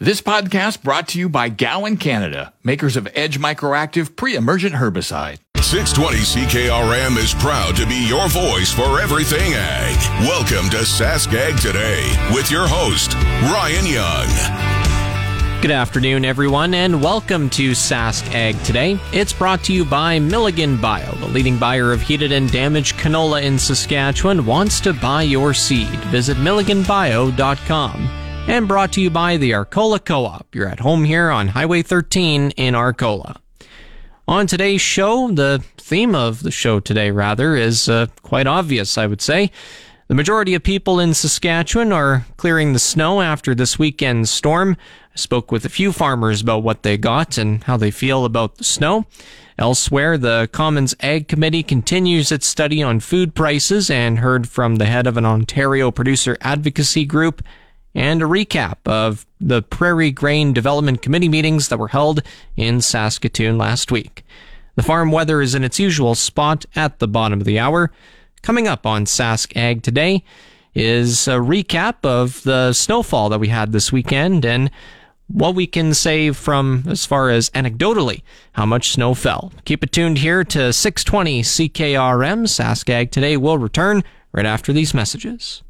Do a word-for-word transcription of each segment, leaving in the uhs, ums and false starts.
This podcast brought to you by Gowan Canada, makers of Edge Microactive pre-emergent herbicide. six twenty C K R M is proud to be your voice for everything ag. Welcome to Sask Ag Today with your host, Ryan Young. Good afternoon, everyone, and welcome to Sask Ag Today. It's brought to you by Milligan Bio, the leading buyer of heated and damaged canola in Saskatchewan, wants to buy your seed. Visit milligan bio dot com. And brought to you by the Arcola Co-op. You're at home here on Highway thirteen in Arcola. On today's show, the theme of the show today, rather, is uh, quite obvious, I would say. The majority of people in Saskatchewan are clearing the snow after this weekend's storm. I spoke with a few farmers about what they got and how they feel about the snow. Elsewhere, the Commons Ag Committee continues its study on food prices and heard from the head of an Ontario producer advocacy group, and a recap of the Prairie Grain Development Committee meetings that were held in Saskatoon last week. The farm weather is in its usual spot at the bottom of the hour. Coming up on Sask Ag Today is a recap of the snowfall that we had this weekend and what we can say from as far as anecdotally how much snow fell. Keep it tuned here to six twenty C K R M. Sask Ag Today will return right after these messages.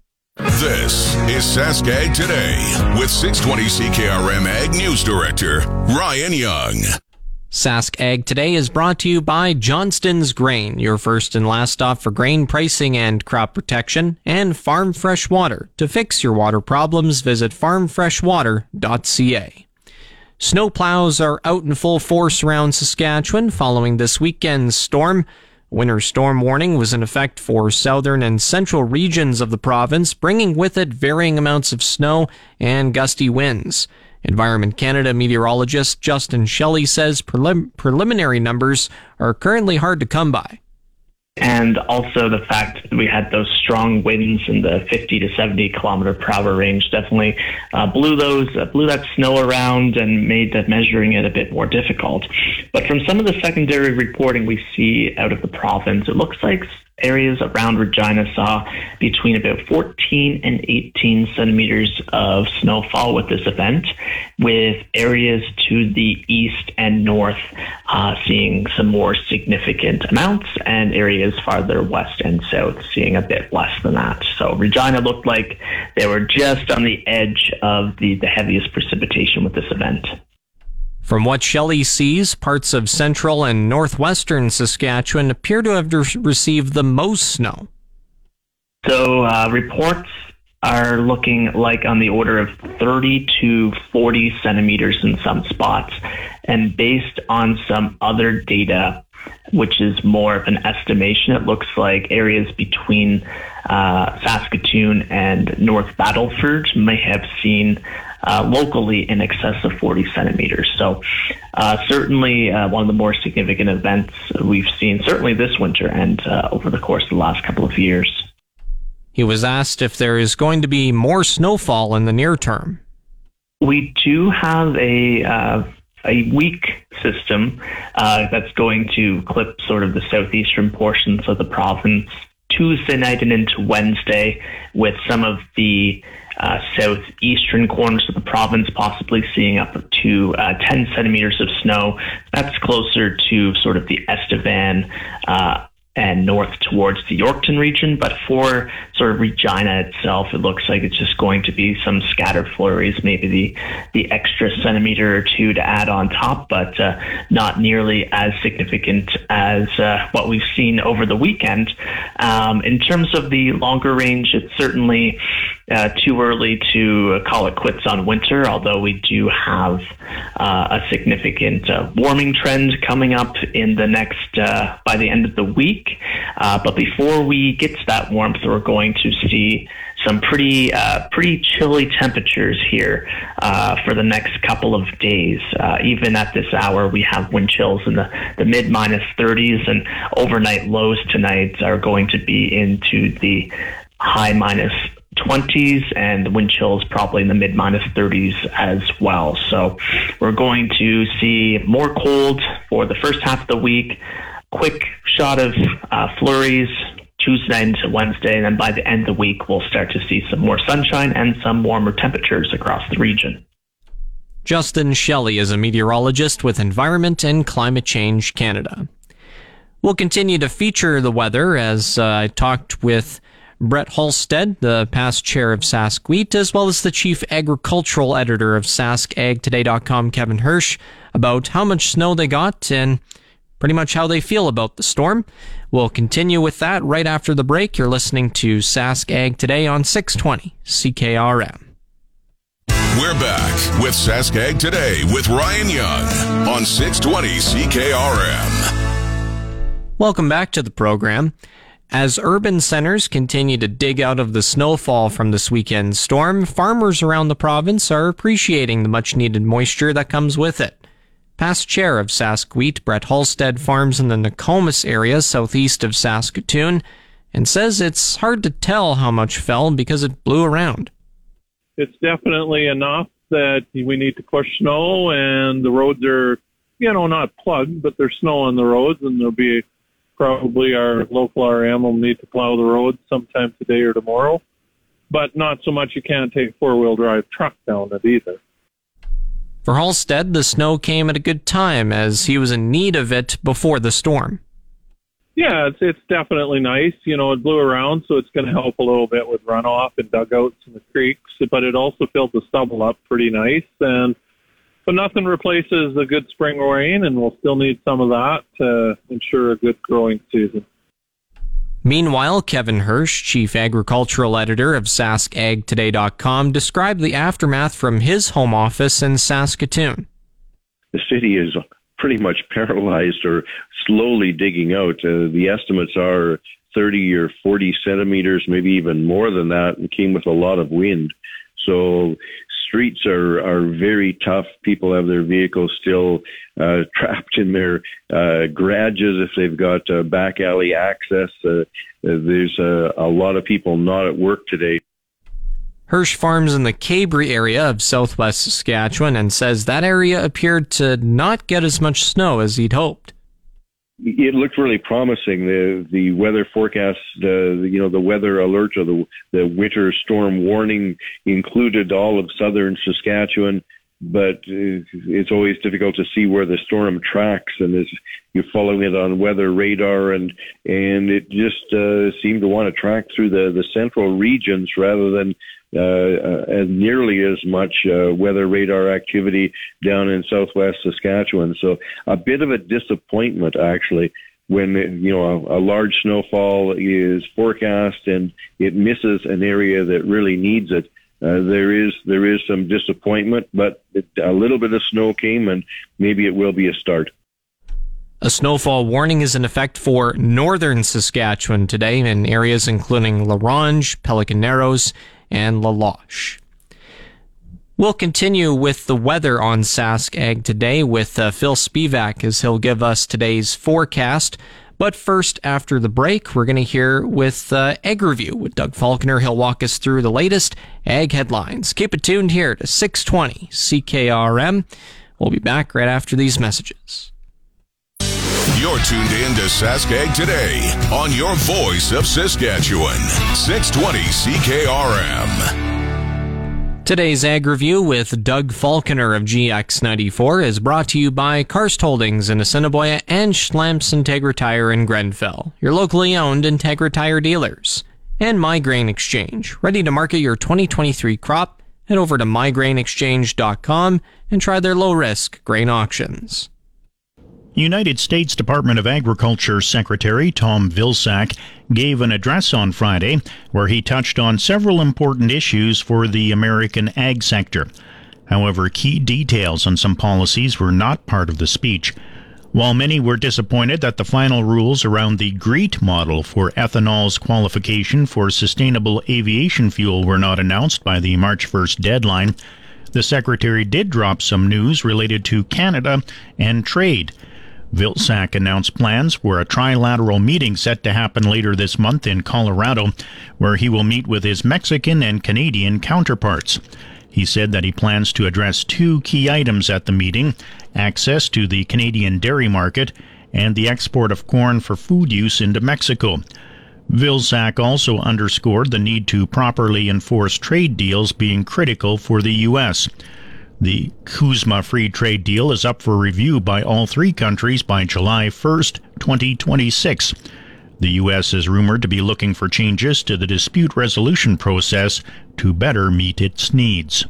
This is Sask Ag Today with six twenty C K R M Ag News Director Ryan Young. Sask Ag Today is brought to you by Johnston's Grain, your first and last stop for grain pricing and crop protection, and Farm Fresh Water. To fix your water problems, visit farm fresh water dot c a. Snowplows are out in full force around Saskatchewan following this weekend's storm. Winter storm warning was in effect for southern and central regions of the province, bringing with it varying amounts of snow and gusty winds. Environment Canada meteorologist Justin Shelley says prelim- preliminary numbers are currently hard to come by. And also the fact that we had those strong winds in the fifty to seventy kilometer per hour range definitely uh, blew those, uh, blew that snow around and made the measuring it a bit more difficult. But from some of the secondary reporting we see out of the province, it looks like areas around Regina saw between about fourteen and eighteen centimeters of snowfall with this event, with areas to the east and north uh, seeing some more significant amounts, and areas farther west and south seeing a bit less than that. So Regina looked like they were just on the edge of the, the heaviest precipitation with this event. From what Shelley sees, parts of central and northwestern Saskatchewan appear to have re- received the most snow. So uh, reports are looking like on the order of thirty to forty centimeters in some spots. And based on some other data, which is more of an estimation, it looks like areas between uh, Saskatoon and North Battleford may have seen Uh, locally in excess of forty centimeters. So uh, certainly uh, one of the more significant events we've seen, certainly this winter and uh, over the course of the last couple of years. He was asked if there is going to be more snowfall in the near term. We do have a uh, a weak system uh, that's going to clip sort of the southeastern portions of the province Tuesday night and into Wednesday, with some of the Uh, southeastern corners of the province possibly seeing up to uh, ten centimeters of snow. That's closer to sort of the Estevan uh, and north towards the Yorkton region. But for sort of Regina itself, it looks like it's just going to be some scattered flurries, maybe the, the extra centimeter or two to add on top, but uh, not nearly as significant as uh, what we've seen over the weekend. Um, in terms of the longer range, it's certainly Uh, too early to call it quits on winter, although we do have uh, a significant uh, warming trend coming up in the next, uh, by the end of the week. Uh, but before we get to that warmth, we're going to see some pretty uh, pretty chilly temperatures here uh, for the next couple of days. Uh, even at this hour, we have wind chills in the, the mid minus thirties, and overnight lows tonight are going to be into the high minus twenties, and the wind chills probably in the mid minus thirties as well. So we're going to see more cold for the first half of the week, quick shot of uh, flurries Tuesday into Wednesday, and then by the end of the week, we'll start to see some more sunshine and some warmer temperatures across the region. Justin Shelley is a meteorologist with Environment and Climate Change Canada. We'll continue to feature the weather as uh, I talked with Brett Halstead, the past chair of Sask Wheat, as well as the chief agricultural editor of Sask Ag Today dot com, Kevin Hirsch, about how much snow they got and pretty much how they feel about the storm. We'll continue with that right after the break. You're listening to Sask Ag Today on six twenty C K R M. We're back with Sask Ag Today with Ryan Young on six twenty C K R M. Welcome back to the program. As urban centers continue to dig out of the snowfall from this weekend's storm, farmers around the province are appreciating the much-needed moisture that comes with it. Past chair of Sask Wheat, Brett Halstead, farms in the Nokomis area southeast of Saskatoon, and says it's hard to tell how much fell because it blew around. It's definitely enough that we need to push snow, and the roads are, you know, not plugged, but there's snow on the roads, and there'll be probably our local R M will need to plow the roads sometime today or tomorrow, but not so much you can't take a four-wheel drive truck down it either. For Halstead, the snow came at a good time as he was in need of it before the storm. Yeah, it's it's definitely nice. You know, it blew around, so it's going to help a little bit with runoff and dugouts in the creeks, but it also filled the stubble up pretty nice. And but nothing replaces a good spring rain, and we'll still need some of that to ensure a good growing season. Meanwhile, Kevin Hirsch, chief agricultural editor of Sask Ag Today dot com, described the aftermath from his home office in Saskatoon. The city is pretty much paralyzed or slowly digging out. Uh, the estimates are thirty or forty centimeters, maybe even more than that, and came with a lot of wind. So streets are, are very tough. People have their vehicles still uh, trapped in their uh, garages if they've got uh, back alley access. Uh, there's uh, a lot of people not at work today. Hirsch farms in the Cabri area of southwest Saskatchewan and says that area appeared to not get as much snow as he'd hoped. It looked really promising. The the weather forecast, uh, you know, the weather alert or the the winter storm warning included all of southern Saskatchewan, but it's always difficult to see where the storm tracks, and as you're following it on weather radar, and and it just uh, seemed to want to track through the the central regions rather than uh, uh, as nearly as much uh, weather radar activity down in southwest Saskatchewan. So a bit of a disappointment, actually, when, you know, a, a large snowfall is forecast and it misses an area that really needs it. Uh, there is there is some disappointment, but it, a little bit of snow came, and maybe it will be a start. A snowfall warning is in effect for northern Saskatchewan today in areas including La Ronge, Pelican Narrows, and La Loche. We'll continue with the weather on Sask Ag Today with uh, Phil Spivak as he'll give us today's forecast. But first, after the break, we're going to hear with uh, Ag Review with Doug Falconer. He'll walk us through the latest ag headlines. Keep it tuned here to six twenty C K R M. We'll be back right after these messages. You're tuned in to Sask Ag Today on your voice of Saskatchewan, six twenty C K R M. Today's Ag Review with Doug Falconer of G X ninety-four is brought to you by Karst Holdings in Assiniboia and Schlamps Integra Tire in Grenfell, your locally owned Integra Tire dealers. And My Grain Exchange, ready to market your twenty twenty-three crop? Head over to my grain exchange dot com and try their low-risk grain auctions. United States Department of Agriculture Secretary Tom Vilsack gave an address on Friday where he touched on several important issues for the American ag sector. However, key details on some policies were not part of the speech. While many were disappointed that the final rules around the GREET model for ethanol's qualification for sustainable aviation fuel were not announced by the March first deadline, the Secretary did drop some news related to Canada and trade. Vilsack announced plans for a trilateral meeting set to happen later this month in Colorado, where he will meet with his Mexican and Canadian counterparts. He said that he plans to address two key items at the meeting: access to the Canadian dairy market and the export of corn for food use into Mexico. Vilsack also underscored the need to properly enforce trade deals being critical for the U S The CUSMA free trade deal is up for review by all three countries by July first, twenty twenty-six. The U S is rumored to be looking for changes to the dispute resolution process to better meet its needs.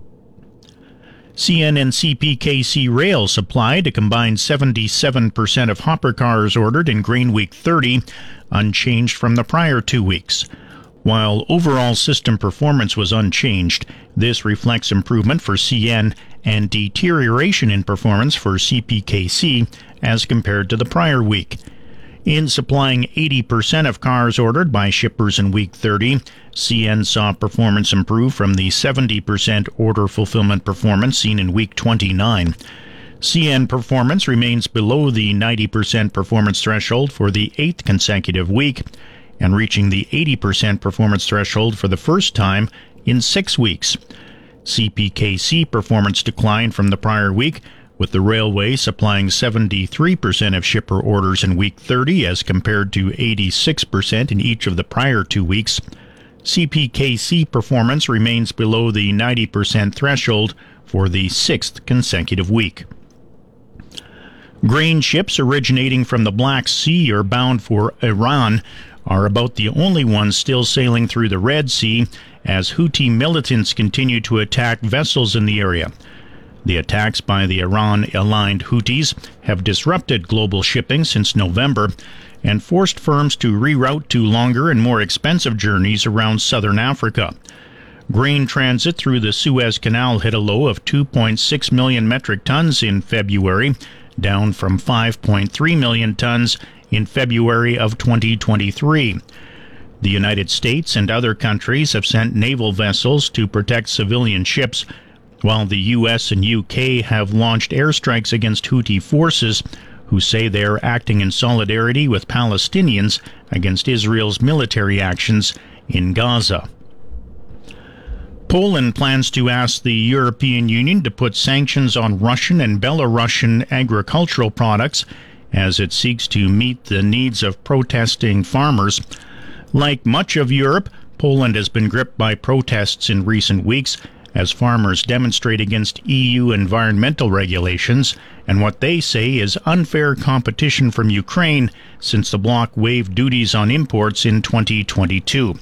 C N and C P K C Rail supplied a combined seventy-seven percent of hopper cars ordered in Grain Week thirty, unchanged from the prior two weeks. While overall system performance was unchanged, this reflects improvement for C N and deterioration in performance for C P K C as compared to the prior week. In supplying eighty percent of cars ordered by shippers in Week thirty, C N saw performance improve from the seventy percent order fulfillment performance seen in Week twenty-nine. C N performance remains below the ninety percent performance threshold for the eighth consecutive week, and reaching the eighty percent performance threshold for the first time in six weeks. C P K C performance declined from the prior week, with the railway supplying seventy-three percent of shipper orders in Week thirty as compared to eighty-six percent in each of the prior two weeks. C P K C performance remains below the ninety percent threshold for the sixth consecutive week. Grain ships originating from the Black Sea or bound for Iran are about the only ones still sailing through the Red Sea as Houthi militants continue to attack vessels in the area. The attacks by the Iran-aligned Houthis have disrupted global shipping since November and forced firms to reroute to longer and more expensive journeys around southern Africa. Grain transit through the Suez Canal hit a low of two point six million metric tons in February, down from five point three million tons in February of twenty twenty-three. The United States and other countries have sent naval vessels to protect civilian ships, while the U S and U K have launched airstrikes against Houthi forces, who say they are acting in solidarity with Palestinians against Israel's military actions in Gaza. Poland plans to ask the European Union to put sanctions on Russian and Belarusian agricultural products as it seeks to meet the needs of protesting farmers. Like much of Europe, Poland has been gripped by protests in recent weeks as farmers demonstrate against E U environmental regulations and what they say is unfair competition from Ukraine since the bloc waived duties on imports in twenty twenty-two.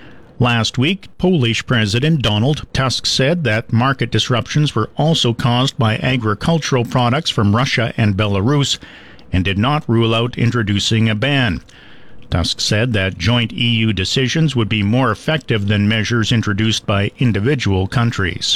Last week, Polish President Donald Tusk said that market disruptions were also caused by agricultural products from Russia and Belarus and did not rule out introducing a ban. Tusk said that joint E U decisions would be more effective than measures introduced by individual countries.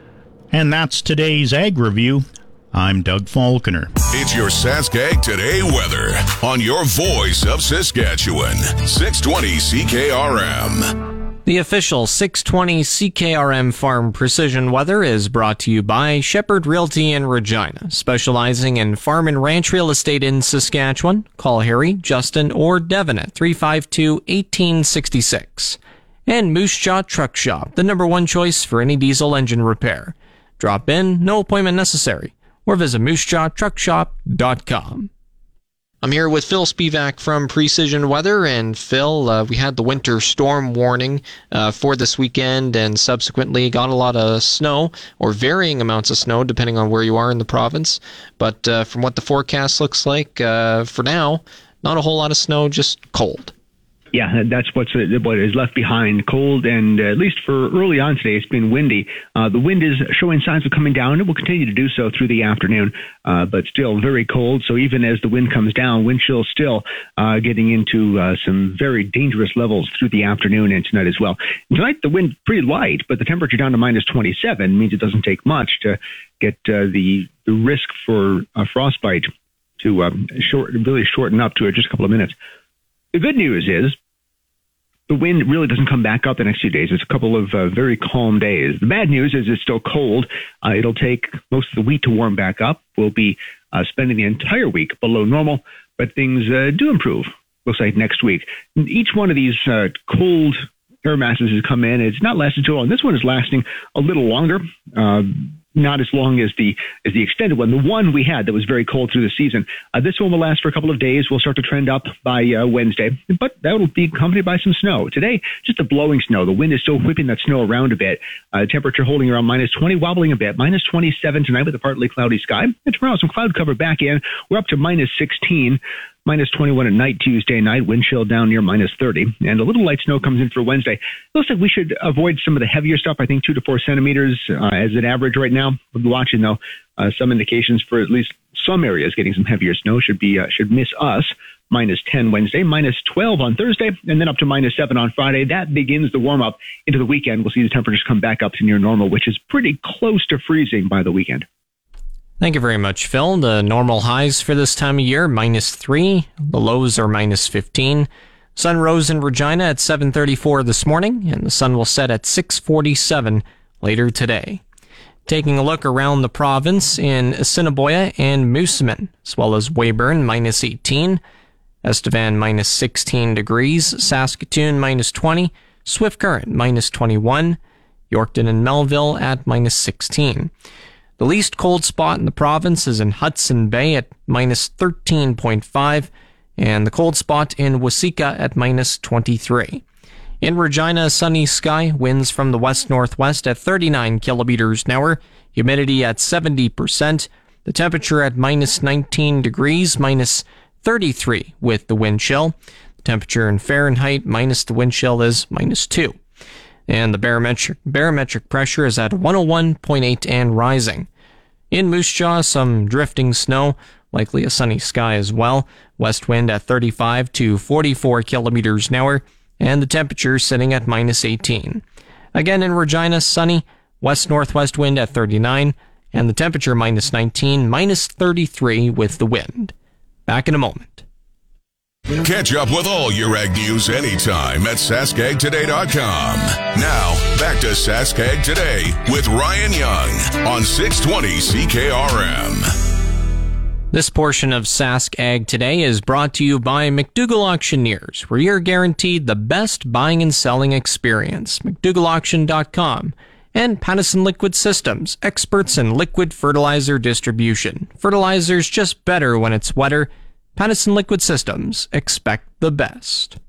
And that's today's Ag Review. I'm Doug Falconer. It's your Saskag Today weather on your voice of Saskatchewan, six twenty C K R M. The official six twenty C K R M Farm Precision Weather is brought to you by Shepherd Realty in Regina, specializing in farm and ranch real estate in Saskatchewan. Call Harry, Justin, or Devin at three five two, one eight six six. And Moose Jaw Truck Shop, the number one choice for any diesel engine repair. Drop in, no appointment necessary, or visit moose jaw truck shop dot com. I'm here with Phil Spivak from Precision Weather, and Phil, uh, we had the winter storm warning uh, for this weekend and subsequently got a lot of snow, or varying amounts of snow depending on where you are in the province. But uh, from what the forecast looks like, uh, for now, not a whole lot of snow, just cold. Yeah, that's what's what is left behind. Cold, and uh, at least for early on today, it's been windy. Uh, the wind is showing signs of coming down. It will continue to do so through the afternoon, uh, but still very cold. So even as the wind comes down, wind chill still uh, getting into uh, some very dangerous levels through the afternoon and tonight as well. And tonight, the wind pretty light, but the temperature down to minus twenty-seven means it doesn't take much to get uh, the, the risk for uh, frostbite to um, short, really shorten up to just a couple of minutes. The good news is the wind really doesn't come back up the next few days. It's a couple of uh, very calm days. The bad news is it's still cold. Uh, it'll take most of the week to warm back up. We'll be uh, spending the entire week below normal, but things uh, do improve, looks like, next week. Each one of these uh, cold air masses has come in. It's not lasted too long. This one is lasting a little longer. Uh, not as long as the as the extended one. The one we had that was very cold through the season. Uh, this one will last for a couple of days. We'll start to trend up by uh, Wednesday, but that will be accompanied by some snow. Today, just a blowing snow. The wind is still whipping that snow around a bit. Uh, temperature holding around minus twenty, wobbling a bit. Minus twenty-seven tonight with a partly cloudy sky. And tomorrow, some cloud cover back in. We're up to minus sixteen. Minus twenty-one at night Tuesday night, wind chill down near minus thirty, and a little light snow comes in for Wednesday. It looks like we should avoid some of the heavier stuff, I think two to four centimeters uh, as an average right now. We'll be watching, though, uh, some indications for at least some areas getting some heavier snow should be uh, should miss us. Minus ten Wednesday, minus twelve on Thursday, and then up to minus seven on Friday. That begins the warm-up into the weekend. We'll see the temperatures come back up to near normal, which is pretty close to freezing by the weekend. Thank you very much, Phil. The normal highs for this time of year, minus three. The lows are minus fifteen. Sun rose in Regina at seven thirty-four this morning, and the sun will set at six forty-seven later today. Taking a look around the province in Assiniboia and Moosomin, as well as Weyburn, minus eighteen. Estevan, minus sixteen degrees. Saskatoon, minus twenty. Swift Current, minus twenty-one. Yorkton and Melville at minus sixteen. The least cold spot in the province is in Hudson Bay at minus thirteen point five, and the cold spot in Waseca at minus twenty-three. In Regina, sunny sky, winds from the west-northwest at thirty-nine kilometers an hour, humidity at seventy percent, the temperature at minus nineteen degrees, minus thirty-three with the wind chill. The temperature in Fahrenheit minus the wind chill is minus two. And the barometric, barometric pressure is at one oh one point eight and rising. In Moose Jaw, some drifting snow, likely a sunny sky as well. West wind at thirty-five to forty-four kilometers an hour, and the temperature sitting at minus eighteen. Again in Regina, sunny, west-northwest wind at thirty-nine, and the temperature minus nineteen, minus thirty-three with the wind. Back in a moment. Catch up with all your ag news anytime at sask ag today dot com. Now, back to Sask Ag Today with Ryan Young on six twenty C K R M. This portion of Sask Ag Today is brought to you by McDougall Auctioneers, where you're guaranteed the best buying and selling experience. McDougall Auction dot com. And Pattison Liquid Systems, experts in liquid fertilizer distribution. Fertilizer's just better when it's wetter. Pattison Liquid Systems, expect the best.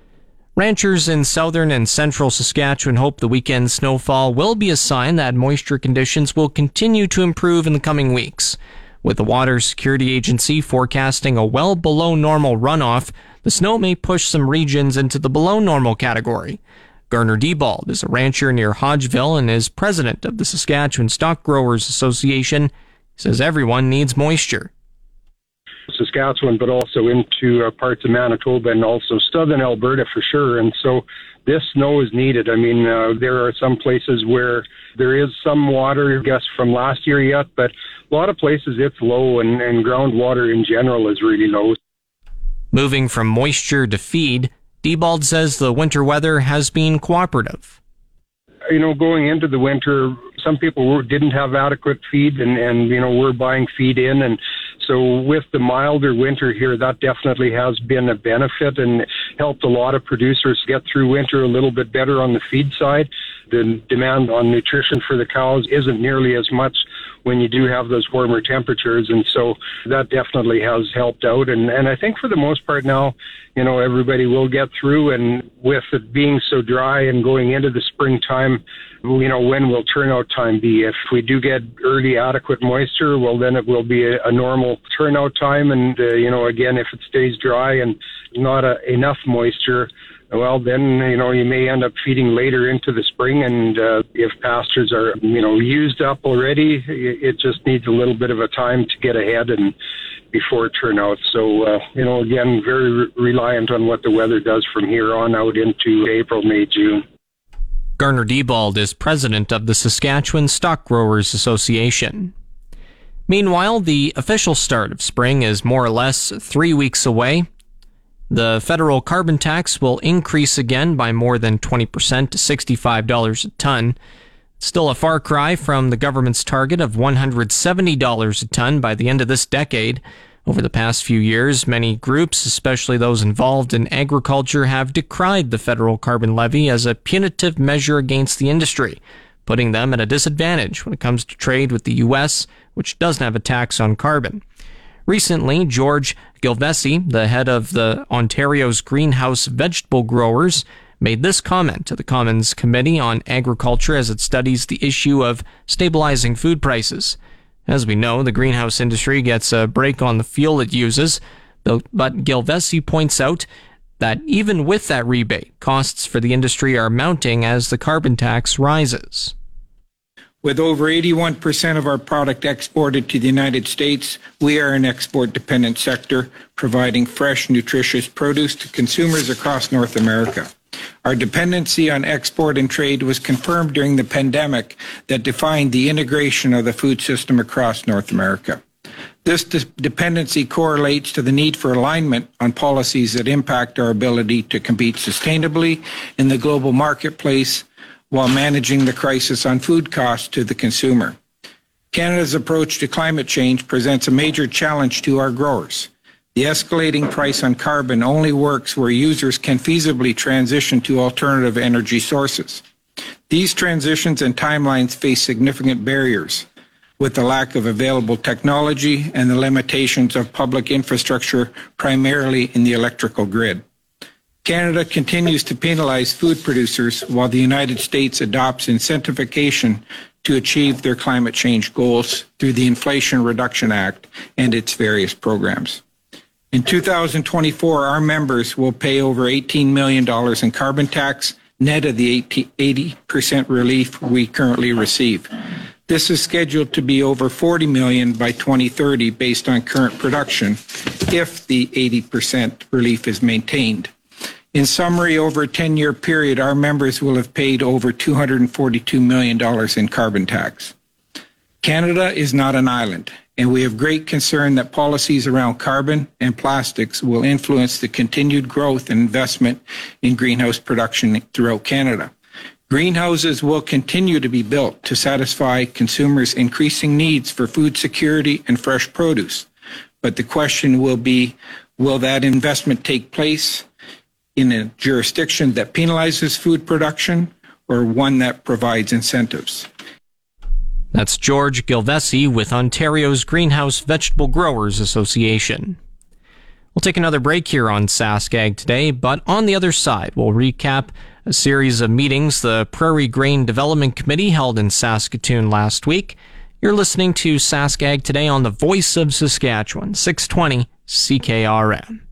Ranchers in southern and central Saskatchewan hope the weekend snowfall will be a sign that moisture conditions will continue to improve in the coming weeks. With the Water Security Agency forecasting a well below normal runoff, the snow may push some regions into the below normal category. Garner Diebald is a rancher near Hodgeville and is president of the Saskatchewan Stock Growers Association. He says everyone needs moisture. Saskatchewan, but also into uh, parts of Manitoba and also southern Alberta for sure. And so this snow is needed. I mean, uh, there are some places where there is some water, I guess, from last year yet, but a lot of places it's low, and, and groundwater in general is really low. Moving from moisture to feed, Diebald says the winter weather has been cooperative. You know, going into the winter, some people were, didn't have adequate feed, and, and, you know, we're buying feed in. And so with the milder winter here, that definitely has been a benefit and helped a lot of producers get through winter a little bit better on the feed side. The demand on nutrition for the cows isn't nearly as much when you do have those warmer temperatures. And so that definitely has helped out. And, and I think for the most part now, you know, everybody will get through. And with it being so dry and going into the springtime, you know, when will turnout time be? If we do get early adequate moisture, well, then it will be a, a normal turnout time. And, uh, you know, again, if it stays dry and not a, enough moisture, well, then, you know, you may end up feeding later into the spring. And uh, if pastures are, you know, used up already, it just needs a little bit of a time to get ahead and before turnout. So, uh, you know, again, very re- reliant on what the weather does from here on out into April, May, June. Garner Diebald is president of the Saskatchewan Stock Growers Association. Meanwhile, the official start of spring is more or less three weeks away. The federal carbon tax will increase again by more than twenty percent to sixty-five dollars a ton. Still a far cry from the government's target of one hundred seventy dollars a ton by the end of this decade. Over the past few years, many groups, especially those involved in agriculture, have decried the federal carbon levy as a punitive measure against the industry. putting them at a disadvantage when it comes to trade with the U S, which doesn't have a tax on carbon. Recently, George Gilvessi, the head of the Ontario's greenhouse vegetable growers, made this comment to the Commons Committee on Agriculture as it studies the issue of stabilizing food prices. As we know, the greenhouse industry gets a break on the fuel it uses, but Gilvessi points out that even with that rebate, costs for the industry are mounting as the carbon tax rises. With over eighty-one percent of our product exported to the United States, we are an export-dependent sector, providing fresh, nutritious produce to consumers across North America. Our dependency on export and trade was confirmed during the pandemic that defined the integration of the food system across North America. This de- dependency correlates to the need for alignment on policies that impact our ability to compete sustainably in the global marketplace while managing the crisis on food costs to the consumer. Canada's approach to climate change presents a major challenge to our growers. The escalating price on carbon only works where users can feasibly transition to alternative energy sources. These transitions and timelines face significant barriers, with the lack of available technology and the limitations of public infrastructure, primarily in the electrical grid. Canada continues to penalize food producers while the United States adopts incentivization to achieve their climate change goals through the Inflation Reduction Act and its various programs. In two thousand twenty-four, our members will pay over eighteen million dollars in carbon tax, net of the eighty percent relief we currently receive. This is scheduled to be over forty million dollars by twenty thirty based on current production, if the eighty percent relief is maintained. In summary, over a ten-year period, our members will have paid over two hundred forty-two million dollars in carbon tax. Canada is not an island, and we have great concern that policies around carbon and plastics will influence the continued growth and investment in greenhouse production throughout Canada. Greenhouses will continue to be built to satisfy consumers' increasing needs for food security and fresh produce. But the question will be, will that investment take place in a jurisdiction that penalizes food production or one that provides incentives? That's George Gilvessi with Ontario's Greenhouse Vegetable Growers Association. We'll take another break here on SaskAg today, but on the other side, we'll recap a series of meetings the Prairie Grain Development Committee held in Saskatoon last week. You're listening to SaskAg today on the Voice of Saskatchewan, six twenty C K R M.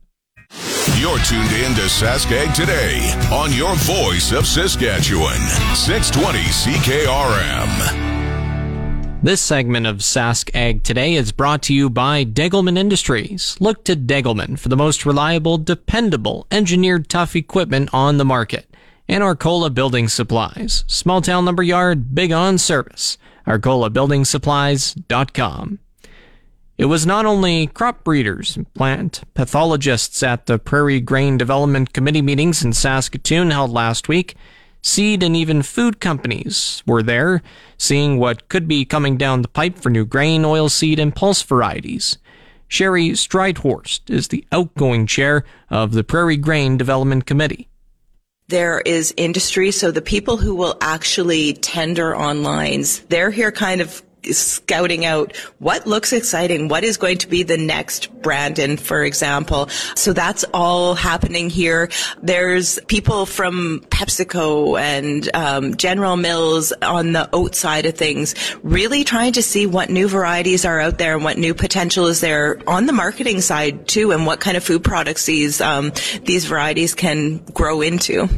You're tuned in to SaskAg today on your Voice of Saskatchewan, six twenty C K R M. This segment of SaskAg Today is brought to you by Degelman Industries. Look to Degelman for the most reliable, dependable, engineered tough equipment on the market. And Arcola Building Supplies. Small town lumber yard, big on service. arcola building supplies dot com. It was not only crop breeders and plant pathologists at the Prairie Grain Development Committee meetings in Saskatoon held last week. Seed and even food companies were there, seeing what could be coming down the pipe for new grain, oilseed, and pulse varieties. Sherry Streithorst is the outgoing chair of the Prairie Grain Development Committee. There is industry, so the people who will actually tender on lines, they're here kind of scouting out what looks exciting, what is going to be the next Brandon, for example. So that's all happening here. There's people from PepsiCo and um, General Mills on the oat side of things, really trying to see what new varieties are out there and what new potential is there on the marketing side too, and what kind of food products these um, these varieties can grow into.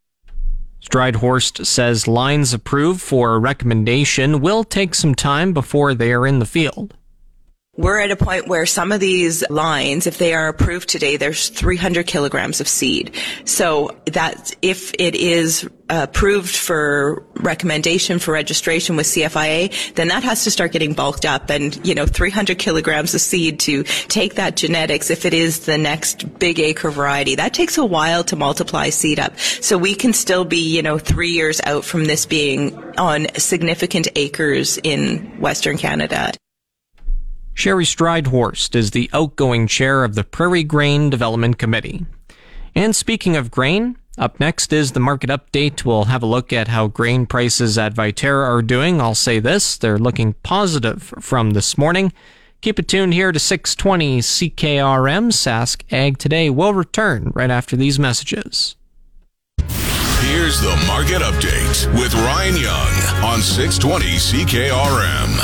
Streithorst says lines approved for a recommendation will take some time before they are in the field. We're at a point where some of these lines, if they are approved today, there's three hundred kilograms of seed. So that if it is approved for recommendation for registration with C F I A, then that has to start getting bulked up. And, you know, three hundred kilograms of seed to take that genetics, if it is the next big acre variety, that takes a while to multiply seed up. So we can still be, you know, three years out from this being on significant acres in Western Canada. Sherry Streithorst is the outgoing chair of the Prairie Grain Development Committee. And speaking of grain, Up next is the market update. We'll have a look at how grain prices at Viterra are doing. I'll say this, they're looking positive from this morning. Keep it tuned here to six twenty C K R M. Sask Ag Today will return right after these messages. Here's the market update with Ryan Young on six twenty C K R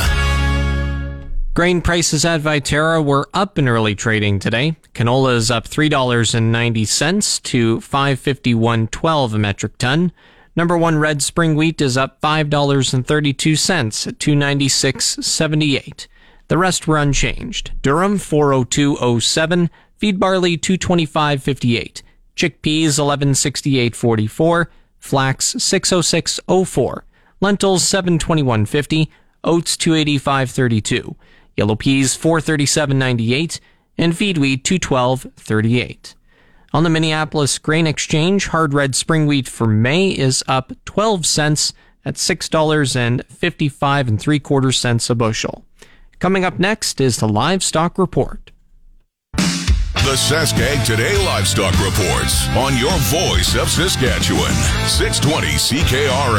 M. Grain prices at Viterra were up in early trading today. Canola is up three dollars and ninety cents to five fifty-one twelve a metric ton. Number one red spring wheat is up five dollars and thirty-two cents at two ninety-six seventy-eight. The rest were unchanged. Durum four oh two oh seven, feed barley two twenty-five fifty-eight, chickpeas eleven sixty-eight forty-four, flax six oh six oh four, lentils seven twenty-one fifty, oats two eighty-five thirty-two, yellow peas four thirty-seven ninety-eight, and feed wheat two twelve thirty-eight. On the Minneapolis Grain Exchange, hard red spring wheat for May is up twelve cents at six dollars and fifty-five and three quarter cents a bushel. Coming up next is the Livestock Report. The Sask Ag Today Livestock Reports on your voice of Saskatchewan, six twenty C K R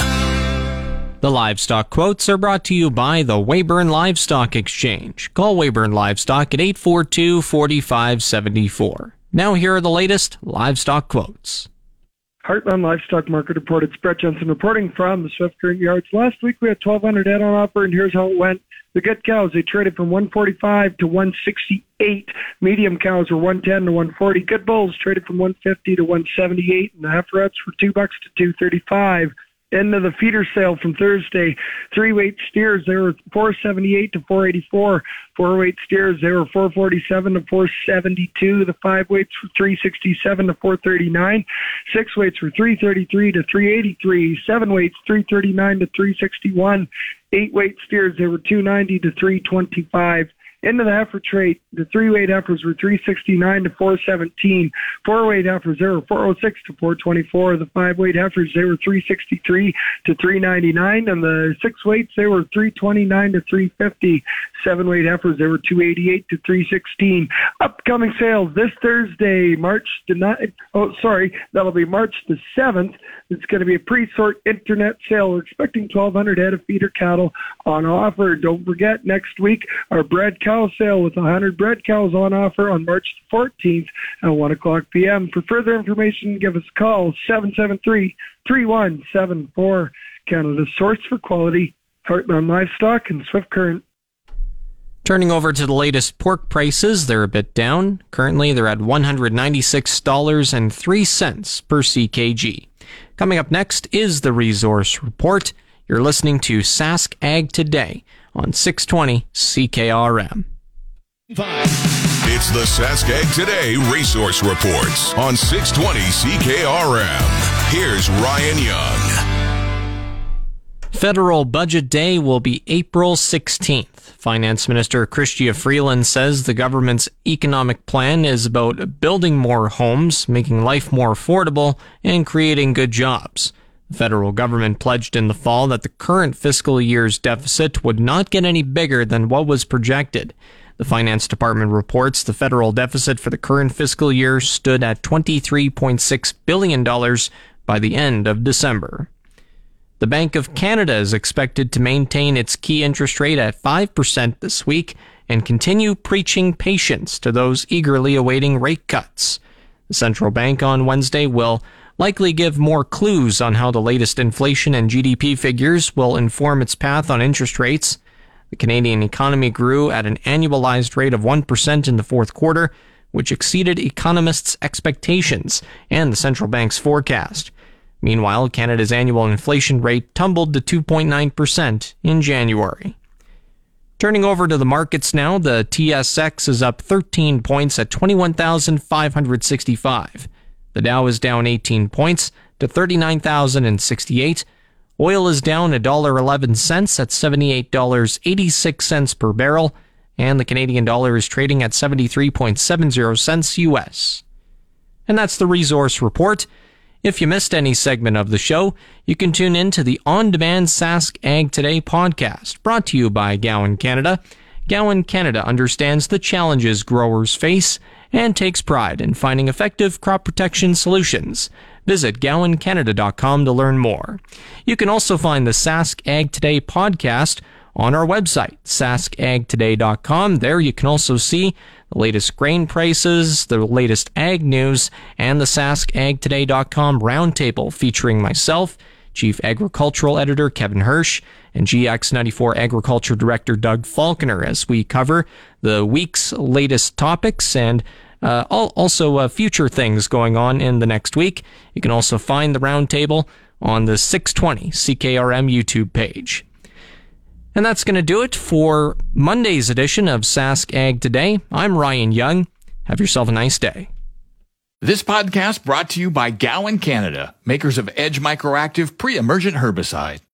M. The livestock quotes are brought to you by the Weyburn Livestock Exchange. Call Weyburn Livestock at eight four two, four five seven four. Now here are the latest livestock quotes. Heartland Livestock Market Report. It's Brett Jensen reporting from the Swift Current Yards. Last week we had twelve hundred head on offer, and here's how it went. The gut cows, they traded from one forty-five to one sixty-eight. Medium cows were one ten to one forty. Good bulls traded from one fifty to one seventy-eight, and the heiferettes were two bucks to two thirty-five. End of the feeder sale from Thursday. Three-weight steers, they were four seventy-eight to four eighty-four. Four-weight steers, they were four forty-seven to four seventy-two. The five-weights were three sixty-seven to four thirty-nine. Six-weights were three thirty-three to three eighty-three. Seven-weights, three thirty-nine to three sixty-one. Eight-weight steers, they were two ninety to three twenty-five. Into the heifer trade, the three-weight heifers were three sixty-nine to four seventeen. Four-weight heifers, they were four oh six to four twenty-four. The five-weight heifers, they were three sixty-three to three ninety-nine. And the six-weights, they were three twenty-nine to three fifty. Seven-weight heifers, they were two eighty-eight to three sixteen. Upcoming sales this Thursday, March the ninth. Oh, sorry, that'll be March the seventh. It's going to be a pre-sort internet sale. We're expecting twelve hundred head of feeder cattle on offer. Don't forget, next week, our bred cow sale with one hundred bred cows on offer on March fourteenth at one o'clock p.m. For further information, give us a call, seven seven three, three one seven four. Canada's source for quality, Heartland Livestock and Swift Current. Turning over to the latest pork prices, they're a bit down. Currently, they're at one hundred ninety-six dollars and three cents per C K G. Coming up next is the Resource Report. You're listening to Sask Ag Today on six twenty C K R M. It's the Sask Ag Today Resource Reports on six twenty C K R M. Here's Ryan Young. Federal Budget Day will be April sixteenth. Finance Minister Chrystia Freeland says the government's economic plan is about building more homes, making life more affordable, and creating good jobs. The federal government pledged in the fall that the current fiscal year's deficit would not get any bigger than what was projected. The Finance Department reports the federal deficit for the current fiscal year stood at twenty-three point six billion dollars by the end of December. The Bank of Canada is expected to maintain its key interest rate at five percent this week and continue preaching patience to those eagerly awaiting rate cuts. The central bank on Wednesday will likely give more clues on how the latest inflation and G D P figures will inform its path on interest rates. The Canadian economy grew at an annualized rate of one percent in the fourth quarter, which exceeded economists' expectations and the central bank's forecast. Meanwhile, Canada's annual inflation rate tumbled to two point nine percent in January. Turning over to the markets now, the T S X is up thirteen points at twenty-one thousand five hundred sixty-five. The Dow is down eighteen points to thirty-nine thousand sixty-eight. Oil is down one dollar and eleven cents at seventy-eight dollars and eighty-six cents per barrel, and the Canadian dollar is trading at seventy-three point seven zero cents U S. And that's the Resource Report. If you missed any segment of the show, you can tune in to the on-demand Sask Ag Today podcast, brought to you by Gowan Canada. Gowan Canada understands the challenges growers face and takes pride in finding effective crop protection solutions. Visit gowan canada dot com to learn more. You can also find the Sask Ag Today podcast on our website, sask ag today dot com. There you can also see the latest grain prices, the latest ag news, and the sask ag today dot com roundtable featuring myself, Chief Agricultural Editor Kevin Hirsch, and G X ninety-four Agriculture Director Doug Falconer as we cover the week's latest topics and uh, also uh, future things going on in the next week. You can also find the roundtable on the six twenty C K R M YouTube page. And that's going to do it for Monday's edition of Sask Ag Today. I'm Ryan Young. Have yourself a nice day. This podcast brought to you by Gowan Canada, makers of Edge Microactive Pre-Emergent Herbicide.